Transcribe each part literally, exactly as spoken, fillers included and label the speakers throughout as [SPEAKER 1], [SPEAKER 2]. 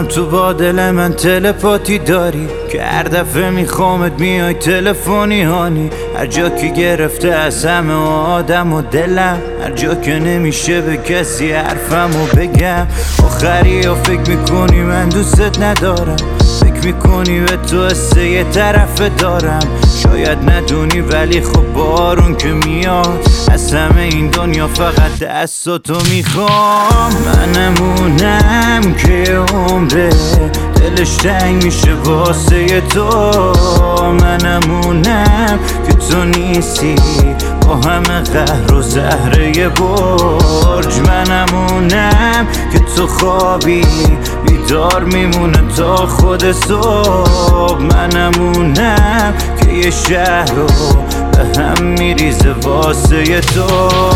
[SPEAKER 1] میدونم تو با دل من تلپاتی داری که هر دفعه میخوامت میای تلفنی هانی. هر جا که گرفته از همه آدم و دلم، هر جا که نمیشه به کسی حرفمو بگم. آخری ها فکر میکنی من دوستت ندارم، فکر میکنی به تو حسه یه طرف دارم. شاید ندونی ولی خب بارون که میاد از همه این دنیا فقط دستاتو میخوام. منمونم که عمره دلش تنگ میشه واسه تو. منمونم که تو نیستی با همه قهر و زهره برج. منمونم که تو خوابی بیدار میمونه تا خود صبح. منمونم که یه شهر رو به هم میریزه واسه تو.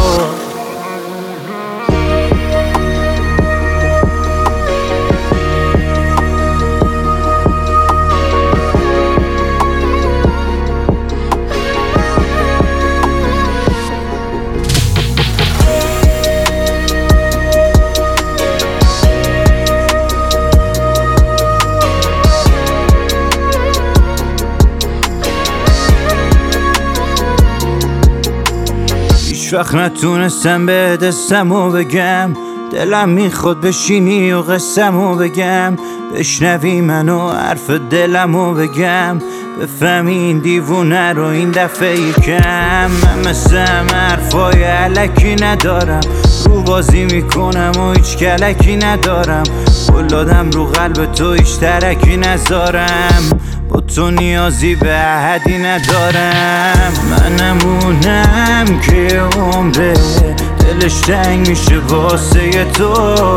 [SPEAKER 1] هیچ وقت نتونستم به دستمو بگم، دلم میخواد بشینی و قصمو بگم. بشنوی منو حرف دلمو بگم، بفهمی این دیوونه رو این دفعه یکم. من مثل همه حرفای علکی ندارم، رو بازی میکنم و هیچ کلکی ندارم. قول دادم رو قلب تو هیچ ترکی نذارم، با تو نیازی به احدی ندارم. منمونم که عمره دلش تنگ میشه واسه تو.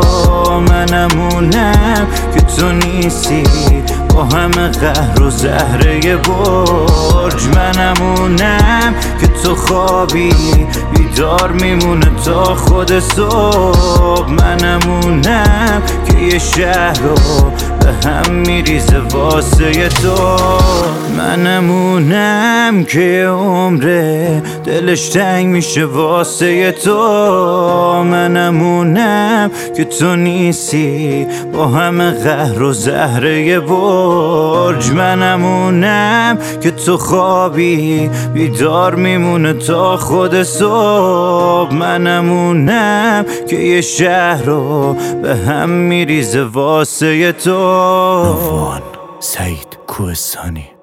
[SPEAKER 1] منمونم که تو نیستی با همه قهر و زهره برج. منمونم که تو خوابی بیدار میمونه تا خود صبح. منمونم که یه شهر رو به هم میریزه واسه تو. منمونم که عمره دلش تنگ میشه واسه تو. منمونم که تو نیستی با همه قهر و زهره برج. منمونم که تو خوابی بیدار میمونه تا خود صبح. منمونم که یه شهر رو به هم میریزه واسه تو.
[SPEAKER 2] نوفان سعید کوهستانی.